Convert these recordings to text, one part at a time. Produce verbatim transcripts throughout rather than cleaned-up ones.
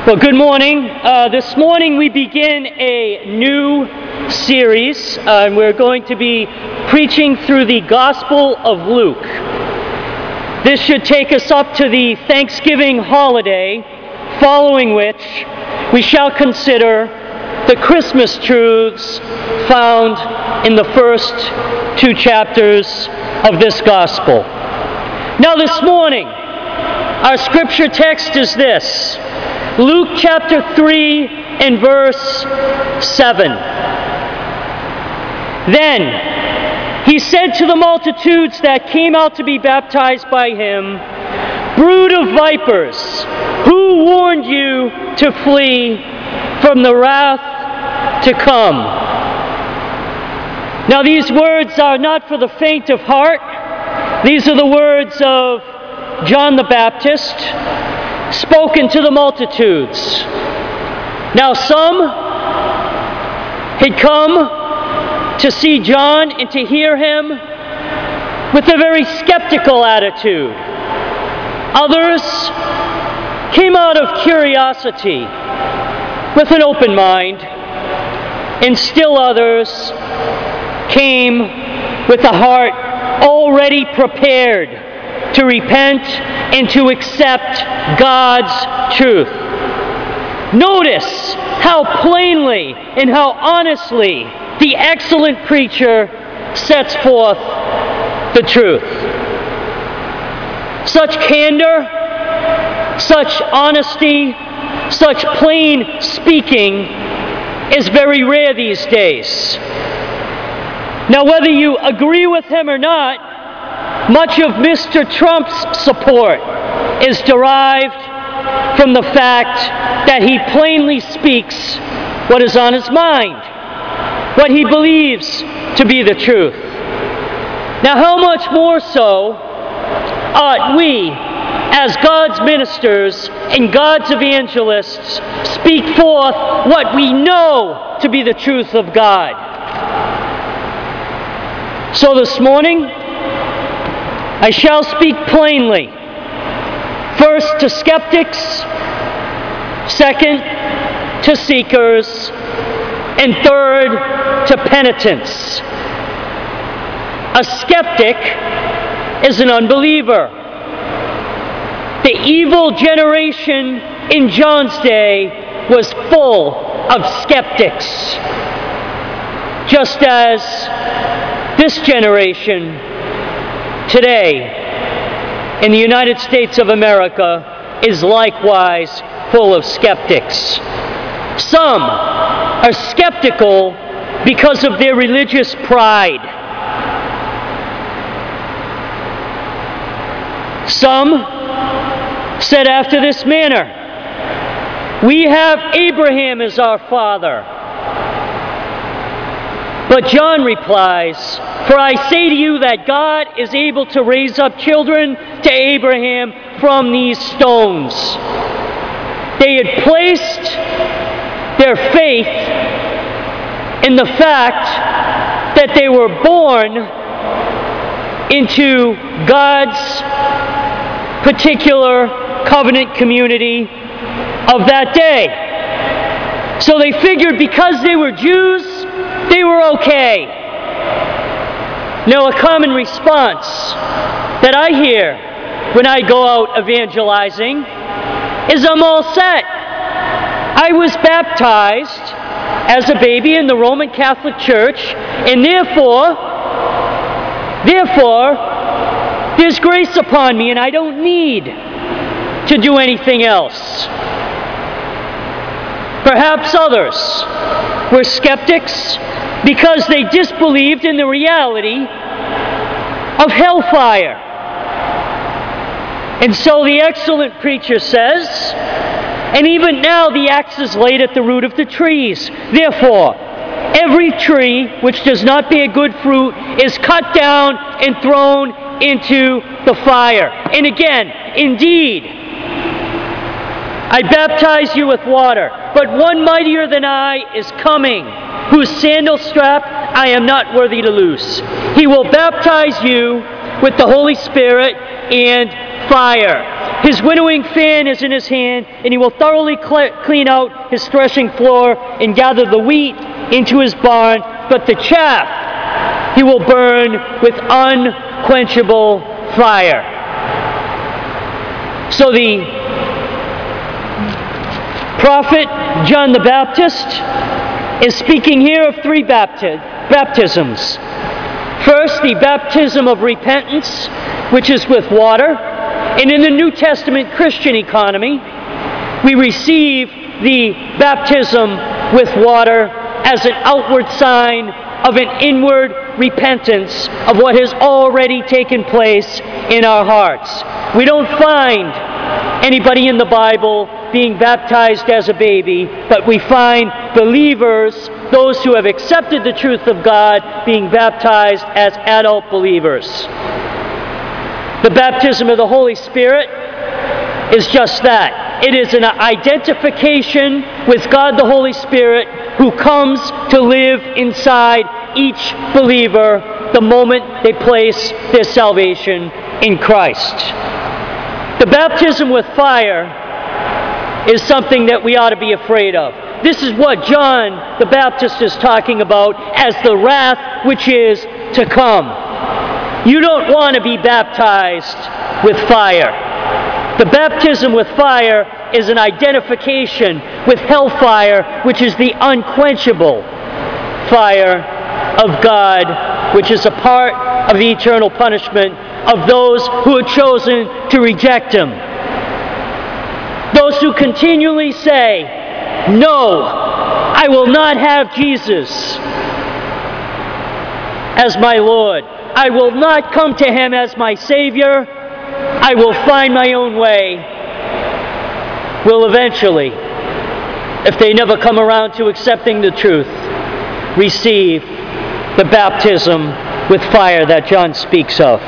Well, good morning. Uh, this morning we begin a new series. Uh, we're going to be preaching through the Gospel of Luke. This should take us up to the Thanksgiving holiday, following which we shall consider the Christmas truths found in the first two chapters of this Gospel. Now this morning, our scripture text is this: Luke chapter three and verse seven. Then he said to the multitudes that came out to be baptized by him, "Brood of vipers, who warned you to flee from the wrath to come?" Now these words are not for the faint of heart. These are the words of John the Baptist, spoken to the multitudes. Now some had come to see John and to hear him with a very skeptical attitude. Others came out of curiosity with an open mind, and still others came with a heart already prepared to repent and to accept God's truth. Notice how plainly and how honestly the excellent preacher sets forth the truth. Such candor, such honesty, such plain speaking is very rare these days. Now, whether you agree with him or not, much of Mister Trump's support is derived from the fact that he plainly speaks what is on his mind, what he believes to be the truth. Now, how much more so ought we, as God's ministers and God's evangelists, speak forth what we know to be the truth of God? So this morning, I shall speak plainly, first to skeptics, second to seekers, and third to penitents. A skeptic is an unbeliever. The evil generation in John's day was full of skeptics, just as this generation today in the United States of America is likewise full of skeptics. Some are skeptical because of their religious pride. Some said after this manner, "We have Abraham as our father." But John replies, "For I say to you that God is able to raise up children to Abraham from these stones." They had placed their faith in the fact that they were born into God's particular covenant community of that day. So they figured because they were Jews, they were okay. Now, a common response that I hear when I go out evangelizing is, "I'm all set. I was baptized as a baby in the Roman Catholic Church, and therefore, therefore, there's grace upon me, and I don't need to do anything else." Perhaps others were skeptics because they disbelieved in the reality of hellfire. And so the excellent preacher says, "And even now the axe is laid at the root of the trees. Therefore, every tree which does not bear good fruit is cut down and thrown into the fire." And again, "Indeed, I baptize you with water, but one mightier than I is coming, whose sandal strap I am not worthy to loose. He will baptize you with the Holy Spirit and fire." His winnowing fan is in his hand, and he will thoroughly cle- clean out his threshing floor and gather the wheat into his barn, but the chaff he will burn with unquenchable fire. So the prophet John the Baptist is speaking here of three bapti- baptisms. First, the baptism of repentance, which is with water. And in the New Testament Christian economy, we receive the baptism with water as an outward sign of an inward repentance of what has already taken place in our hearts. We don't find anybody in the Bible being baptized as a baby, but we find believers, those who have accepted the truth of God, being baptized as adult believers. The baptism of the Holy Spirit is just that. It is an identification with God the Holy Spirit who comes to live inside each believer the moment they place their salvation in Christ. The baptism with fire is something that we ought to be afraid of. This is what John the Baptist is talking about as the wrath which is to come. You don't want to be baptized with fire. The baptism with fire is an identification with hellfire, which is the unquenchable fire of God, which is a part of the eternal punishment of those who have chosen to reject Him. Those who continually say, "No, I will not have Jesus as my Lord. I will not come to Him as my Savior. I will find my own way," will eventually, if they never come around to accepting the truth, receive the baptism with fire that John speaks of.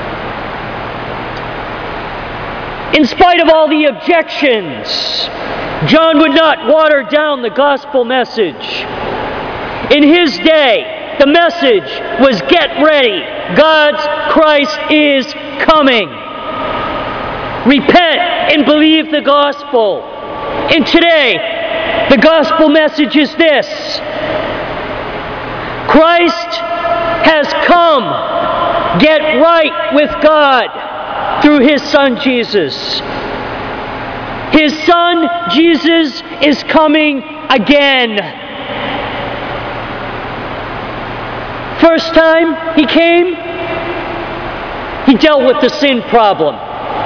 In spite of all the objections, John would not water down the gospel message. In his day, the message was, get ready, God's Christ is coming. Repent and believe the gospel. And today, the gospel message is this: Christ has come. Get right with God through His Son Jesus. His Son Jesus is coming again. First time He came, He dealt with the sin problem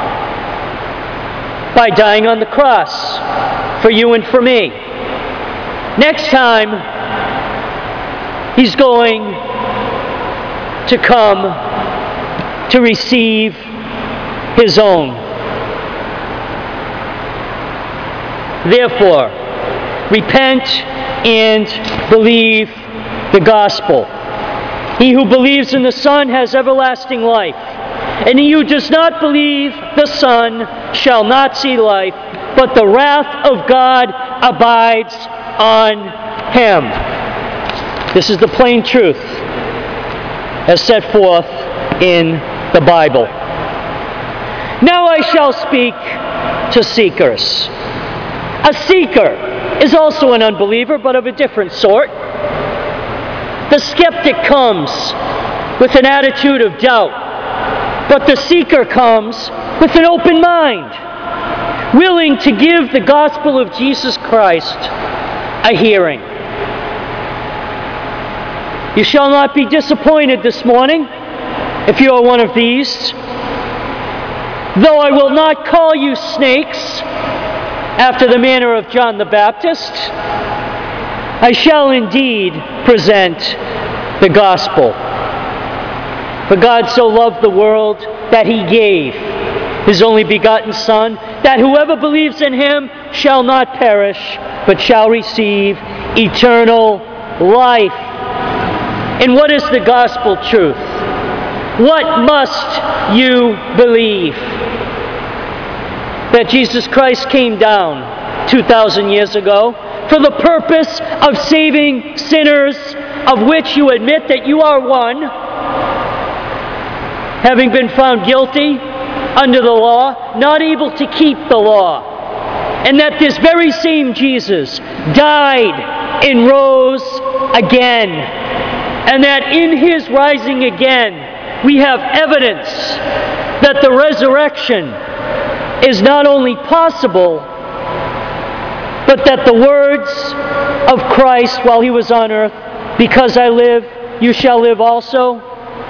by dying on the cross for you and for me. Next time, He's going to come to receive His own. Therefore, repent and believe the gospel. He who believes in the Son has everlasting life, and he who does not believe the Son shall not see life, but the wrath of God abides on him. This is the plain truth as set forth in the Bible. Now I shall speak to seekers. A seeker is also an unbeliever, but of a different sort. The skeptic comes with an attitude of doubt, but the seeker comes with an open mind, willing to give the gospel of Jesus Christ a hearing. You shall not be disappointed this morning if you are one of these. Though I will not call you snakes after the manner of John the Baptist, I shall indeed present the gospel. For God so loved the world that He gave His only begotten Son, that whoever believes in Him shall not perish, but shall receive eternal life. And what is the gospel truth? What must you believe? That Jesus Christ came down two thousand years ago for the purpose of saving sinners, of which you admit that you are one, having been found guilty under the law, not able to keep the law. And that this very same Jesus died and rose again. And that in his rising again, we have evidence that the resurrection is not only possible, but that the words of Christ while he was on earth, because I live, you shall live also,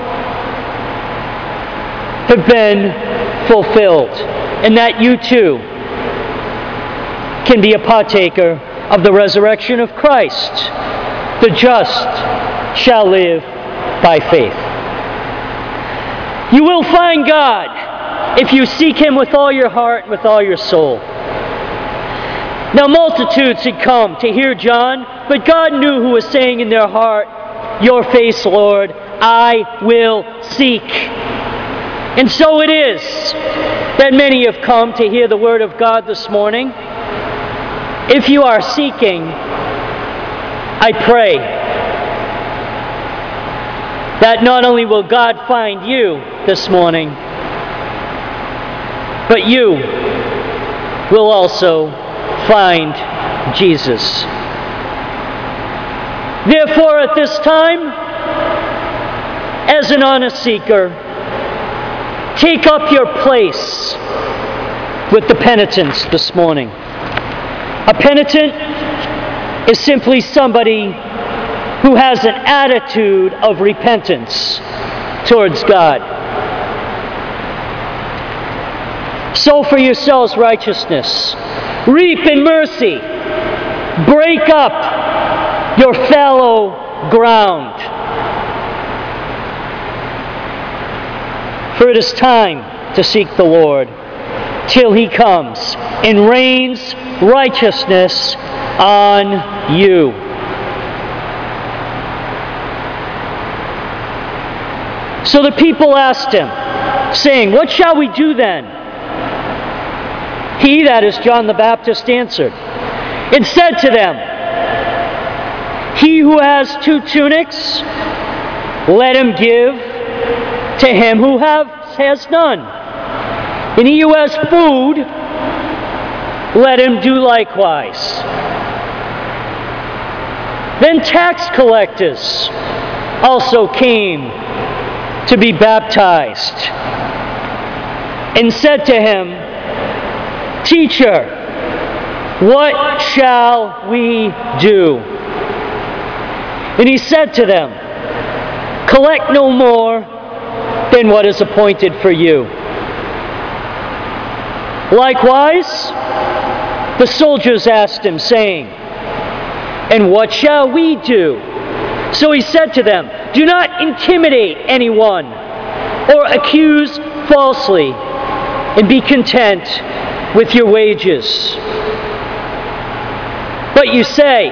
have been fulfilled. And that you too can be a partaker of the resurrection of Christ. The just shall live by faith. You will find God if you seek him with all your heart and with all your soul. Now multitudes had come to hear John, but God knew who was saying in their heart, your face, Lord, I will seek. And so it is that many have come to hear the word of God this morning. If you are seeking, I pray that not only will God find you this morning, but you will also find Jesus. Therefore, at this time, as an honest seeker, take up your place with the penitents this morning. A penitent is simply somebody who has an attitude of repentance towards God. Sow for yourselves righteousness. Reap in mercy. Break up your fallow ground. For it is time to seek the Lord till he comes and rains righteousness on you. So the people asked him, saying, what shall we do then? He, that is John the Baptist, answered and said to them, he who has two tunics, let him give to him who have, has none. And he who has food, let him do likewise. Then tax collectors also came to be baptized, and said to him, Teacher, what shall we do? And he said to them, collect no more than what is appointed for you. Likewise, the soldiers asked him, saying, and what shall we do? So he said to them, do not intimidate anyone or accuse falsely, and be content with your wages. But you say,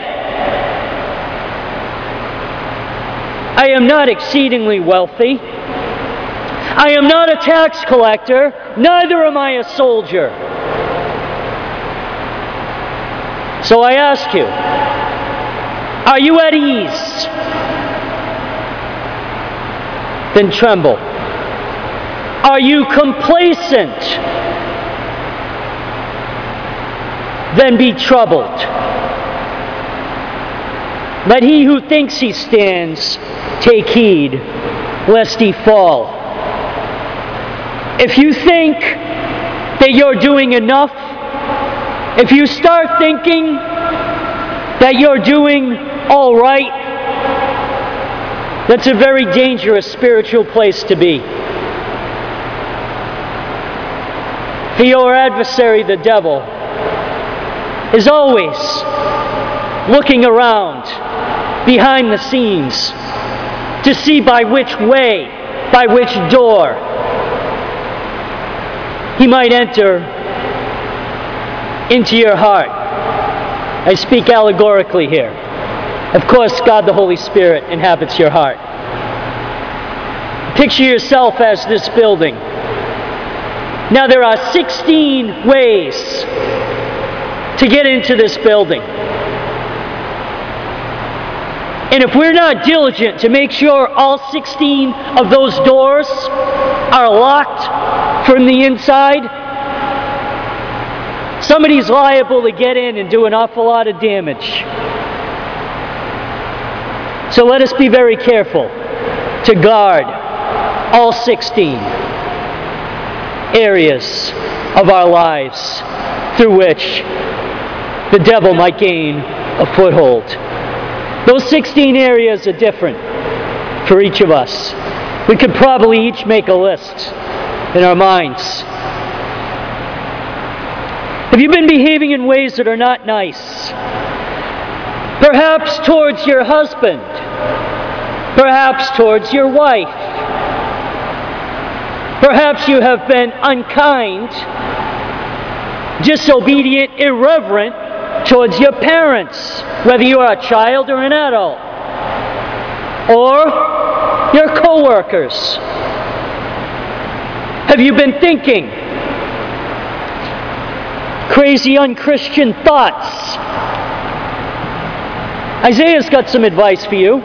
I am not exceedingly wealthy. I am not a tax collector, neither am I a soldier. So I ask you, are you at ease? Then tremble. Are you complacent? Then be troubled. Let he who thinks he stands take heed, lest he fall. If you think that you're doing enough, if you start thinking that you're doing all right, that's a very dangerous spiritual place to be. For your adversary, the devil, is always looking around behind the scenes to see by which way, by which door he might enter into your heart. I speak allegorically here. Of course, God the Holy Spirit inhabits your heart. Picture yourself as this building. Now there are sixteen ways to get into this building. And if we're not diligent to make sure all sixteen of those doors are locked from the inside, somebody's liable to get in and do an awful lot of damage. So let us be very careful to guard all sixteen areas of our lives through which the devil might gain a foothold. Those sixteen areas are different for each of us. We could probably each make a list in our minds. Have you been behaving in ways that are not nice? Perhaps towards your husband, perhaps towards your wife. Perhaps you have been unkind, disobedient, irreverent towards your parents, whether you are a child or an adult, or your co-workers. Have you been thinking crazy, unchristian thoughts? Isaiah's got some advice for you.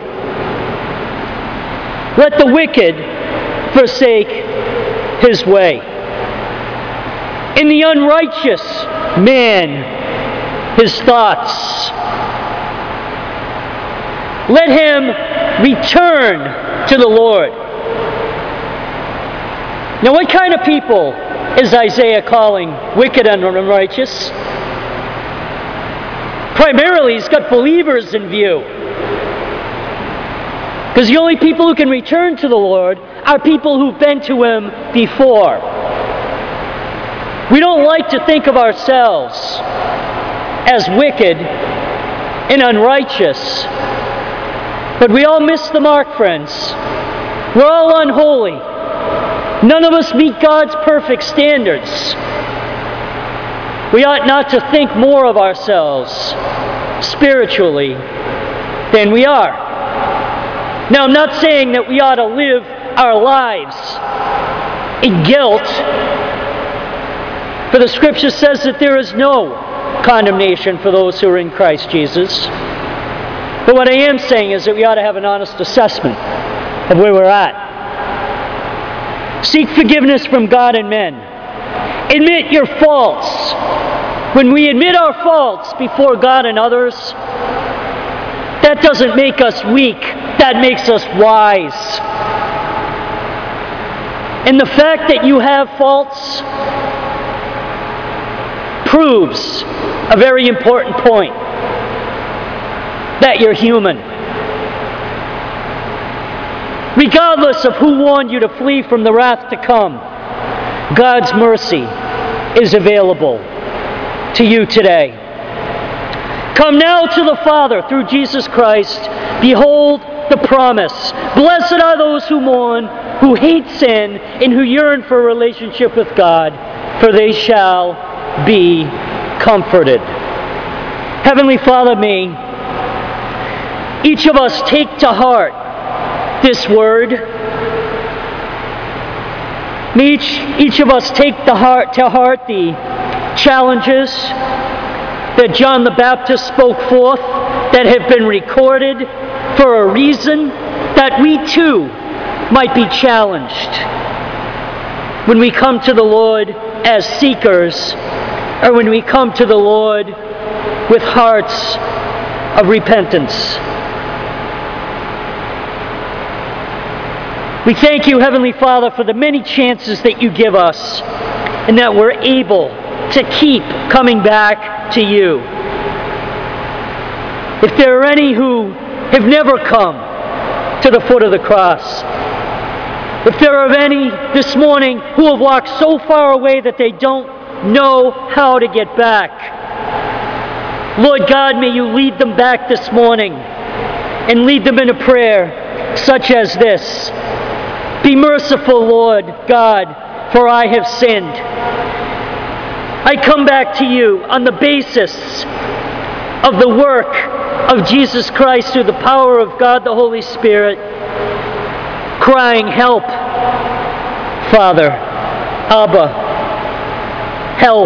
Let the wicked forsake his way, and the unrighteous man his thoughts. Let him return to the Lord. Now, what kind of people is Isaiah calling wicked and unrighteous? Primarily, he's got believers in view. Because the only people who can return to the Lord are people who've been to Him before. We don't like to think of ourselves as wicked and unrighteous, but we all miss the mark, friends. We're all unholy. None of us meet God's perfect standards. We ought not to think more of ourselves spiritually than we are. Now, I'm not saying that we ought to live our lives in guilt, for the Scripture says that there is no condemnation for those who are in Christ Jesus. But what I am saying is that we ought to have an honest assessment of where we're at. Seek forgiveness from God and men. Admit your faults. When we admit our faults before God and others, that doesn't make us weak. That makes us wise. And the fact that you have faults proves a very important point, that you're human. Regardless of who warned you to flee from the wrath to come, God's mercy is available to you today. Come now to the Father through Jesus Christ. Behold the promise. Blessed are those who mourn, who hate sin, and who yearn for a relationship with God, for they shall be comforted. Heavenly Father, may each of us take to heart this word. May each, each of us take the heart, to heart the challenges that John the Baptist spoke forth, that have been recorded for a reason, that we too might be challenged when we come to the Lord as seekers, or when we come to the Lord with hearts of repentance. We thank you, Heavenly Father, for the many chances that you give us, and that we're able to keep coming back to you. If there are any who have never come to the foot of the cross, if there are any this morning who have walked so far away that they don't know how to get back, Lord God, may you lead them back this morning and lead them in a prayer such as this. Be merciful, Lord God, for I have sinned. I come back to you on the basis of the work of Jesus Christ through the power of God the Holy Spirit, crying, help, Father, Abba, help.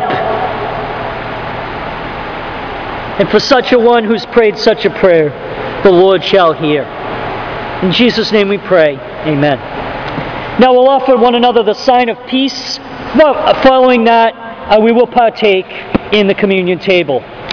And for such a one who's prayed such a prayer, the Lord shall hear. In Jesus' name we pray, amen. Now we'll offer one another the sign of peace. Well, following that, uh, we will partake in the communion table.